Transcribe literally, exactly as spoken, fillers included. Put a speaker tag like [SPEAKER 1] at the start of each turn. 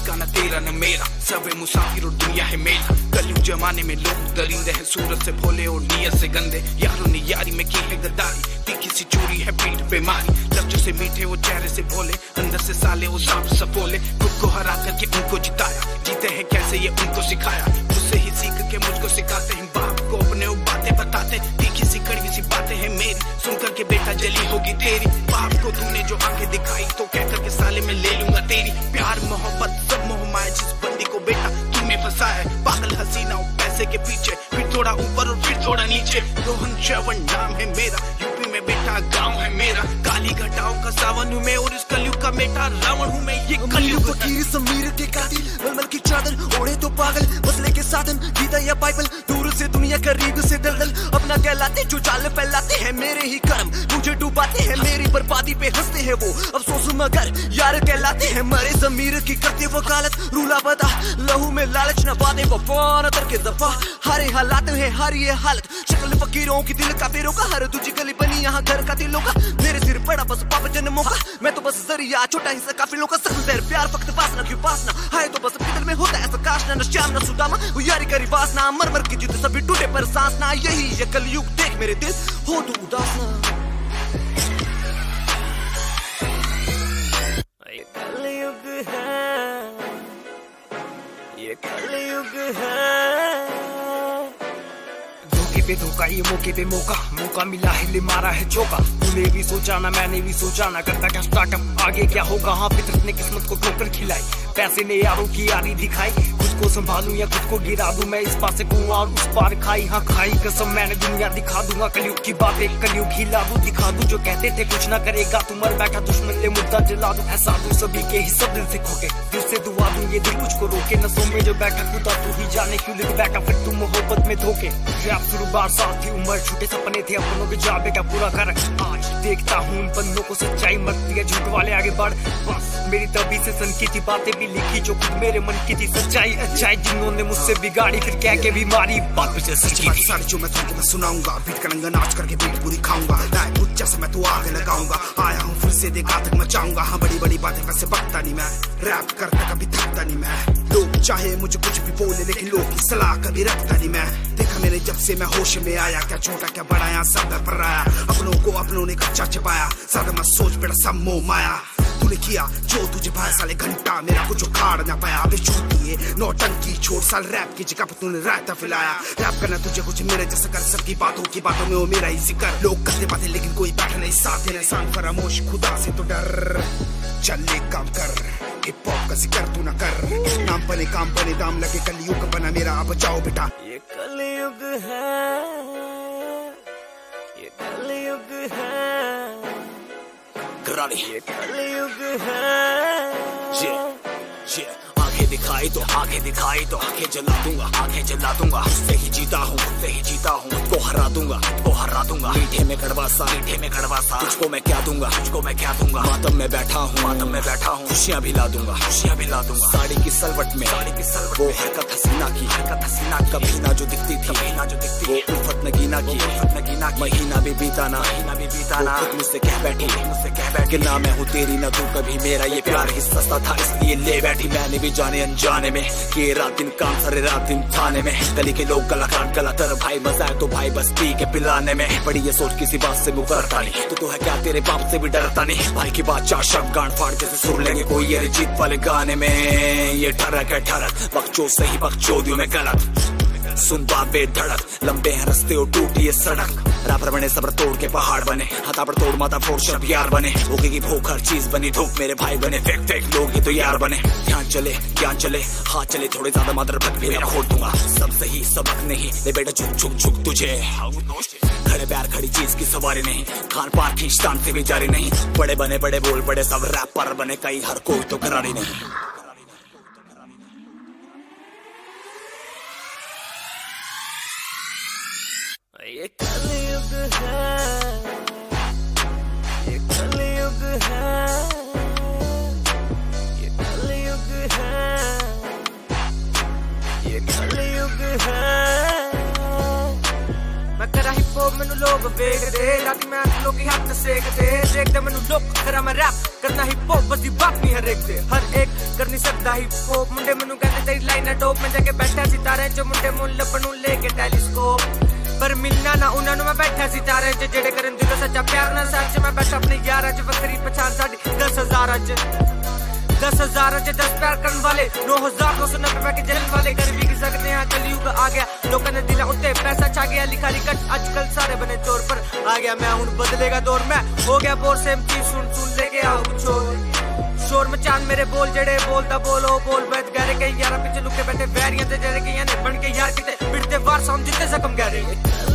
[SPEAKER 1] का न तेरा न मेरा, सब है मुसाफिर और दुनिया है मेरा। कलयुग जमाने में लोग दरिंदे हैं, सूरत से भोले और नियत से गंदे। यारों ने यारी में की है गद्दारी, तीखी सी चोरी है पीठ पे मारी। लफ्जों से मीठे वो चेहरे से भोले, अंदर से साले वो सांप सपोले। खुद को हरा करके उनको जिताया, जीते हैं कैसे ये उनको सिखाया। मुझसे ही सीख के मुझको सिखाते हैं, बाप को अपने वो बातें बताते। तीखी सी कड़वी सी बातें हैं मेरी, सुन करके बेटा जली होगी तेरी। बाप को तूने जो आंखें दिखाई, तो कह करके साले में ले लूंगा तेरी। प्यार मोहब्बत सब मोह माया, जिस बंदी को बेटा तूने फंसाया है। पागल हसीना पैसे के पीछे, फिर थोड़ा ऊपर और फिर थोड़ा नीचे। रोहन श्रवण नाम है मेरा, यूपी में बेटा गाँव है मेरा। काली घटाओं का सावन हूँ मैं, और इस कलयुग का बेटा रावण हूँ मैं। ये कलयुग
[SPEAKER 2] फकीर समीर के कातिल, मलमल की चादर ओढ़े तो पागल। मसले के साधन गीता या बाइबल, दूर से दुनिया करीब से दलदल। अपना कहलाते जो चाल फैलाते हैं, मेरे ही कर्म मुझे डुबाते हैं। मेरी बर्बादी पे हंसते हैं वो, अफसोस मगर यार कहलाते हैं। मरे जमीर की करते वकालत, रूला बता लहू में लालच न पाते। वफान तर के दफा हरे हालात है, हर ये हालत। शक्ल फकीरों की दिल का पेरों का, हर दूजी गली बनी यहाँ घर का दिलों का। मेरे सिर पड़ा बस पाप जन्मों का, मैं तो बस जरिया छोटा हिस्सा काफिलों का। सख्त देर प्यार फक्त वासना क्यों पासना, हाय तो बस दिल में होता ऐसा काशना। न श्याम न सुदामा वो यारी करी वासना, मर मर की जिद सभी टूटे पर सांस ना। यही ये कलयुग देख मेरे दिल हो तू उदास ना।
[SPEAKER 3] ये कलयुग है, ये कलयुग है।
[SPEAKER 4] धोखे पे धोखा, ये मौके पे मौका, मौका मिला है ले मारा है चौका। तूने भी सोचा ना मैंने भी सोचा ना, करता क्या स्टार्टअप आगे क्या होगा। हाँ फितरत ने किस्मत को ठोकर खिलाई, पैसे ने यारों की यारी दिखाई। खुद को संभालूं या खुद को गिरा दूं, मैं इस पास से कुआं और उस पार खाई। हाँ खाई कसम मैंने दुनिया दिखा दूंगा। कलयुग की बातें कलयुग हिला दूं, दिखा दूं जो कहते थे कुछ ना करेगा। तू मर बैठा दुश्मन ले मुद्दा जला दूं, ऐसा दूं सभी के ही सब दिल से खोके। दिल से दुआ दूं ये दिल मुझको रोके, नसों में जो बैठा खुदा तू ही जाने क्यों लिख बैठा फिर तू मोहब्बत में धोखे। रैप शुरू बार साल थी उम्र, छोटे सपने थे अपनों के, जा बेटा पूरा कर। आज देखता हूँ उन बंदों को, सच्चाई मरती है झूठ वाले आगे बढ़। बस मेरी तभी से सन की थी बातें भी लिखी, जो खुद मेरे मन की थी। सच्चाई अच्छाई जिन्होंने मुझसे बिगाड़ी, फिर कह के भी मारी बात मुझे सच्ची थी।
[SPEAKER 1] सारी जो मैं तुमको मैं सुनाऊंगा, बीट करेंगे नाच करके बीट पूरी खाऊंगा। कुछ जैसे मैं तू आगे लगाऊंगा, आया हूँ फिर से देखा तक मचाऊंगा। हाँ बड़ी बड़ी बातें वैसे बकता नहीं मैं, रैप करता कभी थकता नहीं मैं। लोग चाहे मुझे कुछ भी बोले, लेकिन लोग की सलाह कभी रखता नहीं मैं। देखा मैंने जब से मैं होश में आया, क्या छोटा क्या बड़ा यहाँ सब पर आया। अपनों को अपनों ने कच्चा छिपाया, ज्यादा मत सोच बेटा सब मोह माया। तूने किया जो तुझे भाई साले घंटा, मेरा कुछ उखाड़ ना पाया। अबे छोटी है नौटंकी छोड़, साल रैप की जगह पर तूने रायता फैलाया। रैप करना तुझे कुछ मेरे जैसा कर, सबकी बातों की बातों में वो मेरा ही जिक्र। लोग करते बातें लेकिन कोई बैठा नहीं साथ देने। सांग फरामोश खुदा से तो डर, चल ले काम कर। हिप हॉप का जिक्र तू ना कर, नाम बने काम बने दाम लगे। कलयुग बना मेरा बचाओ बेटा।
[SPEAKER 3] ये कलयुग है, ये कलयुग है,
[SPEAKER 4] ये
[SPEAKER 3] कलयुग है।
[SPEAKER 4] ये ये आंखें दिखाई तो आंखें दिखाई तो आंखें जला दूंगा, आंखें जला दूंगा। उससे ही जीता हूँ, उससे ही जीता हूँ, उसको हरा दूंगा, उसको हरा दूंगा। मीठे में कड़वा सा, मीठे में कड़वा सा, तुझको मैं क्या दूंगा, तुझको मैं क्या दूंगा। मातम में बैठा हूँ, मातम में बैठा हूँ, खुशियाँ भी ला दूंगा, खुशियाँ भी ला दूंगा। साड़ी की सलवट में, साड़ी की सलवट वो हरकत हसीना की, हरकत हसीना कभी ना जो दिखती थी, कभी ना जो दिखती वो उल्फत नगीना की, उल्फत नगीना की। महीना भी बीता ना, महीना भी बीता ना, मुझसे कह बैठी, मुझसे कह बैठी ना मैं हूँ तेरी ना तू कभी मेरा। ये प्यार ही सस्ता था इसलिए ले बैठी। मैंने भी जाने अनजाने में कि रात दिन काम सारे रात दिन थाने में। गली के लोग गला काट गला तर, भाई मजा है तो भाई बस पी के पिलाने में। बड़ी ये सोच किसी बात से मुकरता नहीं, तो तू है क्या तेरे बाप से भी डरता नहीं। भाई की बात चार शब्द गांड फाड़ जैसे सुर लेंगे कोई ये जीत वाले गाने में। ये ठरक है ठरक, बकचोद सही बकचोदियों में गलत। सुन बाबे धड़क, लंबे हैं रस्ते और टूटी ये सड़क। रैपर बने सबर तोड़ के पहाड़ बने, हाथापड़ तोड़ माथा फोड़ शब यार बने। भूखे की भूख हर चीज बनी धूप, मेरे भाई बने फेक फेक लोग ही तो यार बने। ध्यान चले ज्ञान चले, हाथ चले थोड़े ज्यादा मात्र भग भी मेरा खोल दूंगा। सब सही सबक नहीं ले बेटा, झुक झुक झुक तुझे। खड़े प्यार खड़ी चीज की सवारी नहीं, खान पान खींचतान से भी जारी नहीं। बड़े बने बड़े बोल बड़े सब रैपर बने, कई हर कोई तो करारी नहीं।
[SPEAKER 3] ये कलयुग है, ये कलयुग है, ये कलयुग है, ये कलयुग है। मैं करा हिप हॉप मैनू लोग वेखदे, राती मैं लोग हाथ सेकदे। देखदे मैनू लोग करा मैं रैप करना हिप हॉप, बस दी बात नहीं हर एक दे। हर एक कर नहीं सकदा हिप हॉप मुंडे मैनू कहते तेरी लाइन है टॉप मैं जाके बैठा सितारे च मुंडे मुन लपनू लेके टेलीस्कोप पर मिलना ना उन्हां नू मैं बैठा सितारे च जेड़े करन दिल सच्चा प्यार ना सच मैं बैठा अपने यारां च वक्री पहचान साडी दस हज़ारां च दस हज़ारां च दस प्यार करन वाले नौ हज़ार दो सौ नब्बे पैके जलन वाले कर भी की सकते हैं कलयुग आ गया लोकां दे दिलां उत्ते पैसा छा गया लिखा लिखट आजकल सारे बने चोर पर आ गया मैं हुण बदलेगा दौर मैं हो गया बोर सेम चीज सुन सुन लेके आओ कुछ शोर मचान मेरे बोल जड़े बोलता बोलो बोल बैठ गहरे कई यारा पीछे लुके बैठे वैरियां ते जड़े कई ने बन के यार किते पिटते वार साउंड जिते जख्म गहरे